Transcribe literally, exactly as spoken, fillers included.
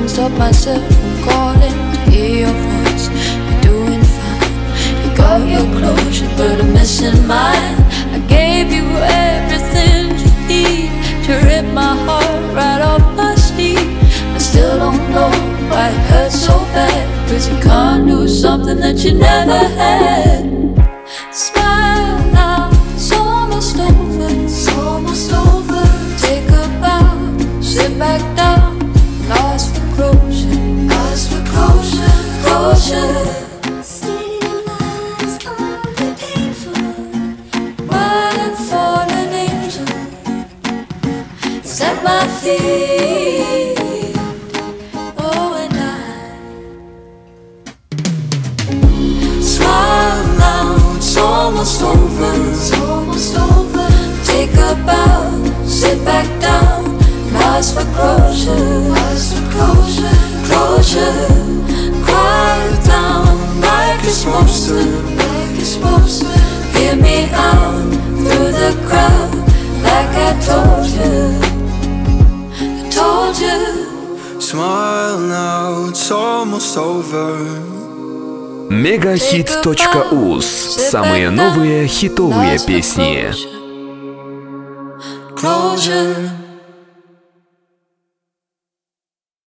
stop myself from calling to hear your voice. You're doing fine. You got your closure, but I'm missing mine. I gave you everything you need to rip my heart right off my sleeve. I still don't know why it hurts so bad, 'cause you can't lose something that you never had. Smile now, it's almost over. It's almost over. Take a bow, sit back down, and ask for closure. Ask for closure, closure. Stating lies only painful. Waiting for an angel. Set my feet. Oh, and I smile now. It's almost over. It's almost over. Take a bow, sit back down, and ask for closure. Ask for closure, closure. Quiet down like you're supposed to, like you're supposed to. Hear me out through the crowd, like I told you, I told you. Smile now, it's almost over. Мегахит.уз. Самые новые хитовые песни. Closure.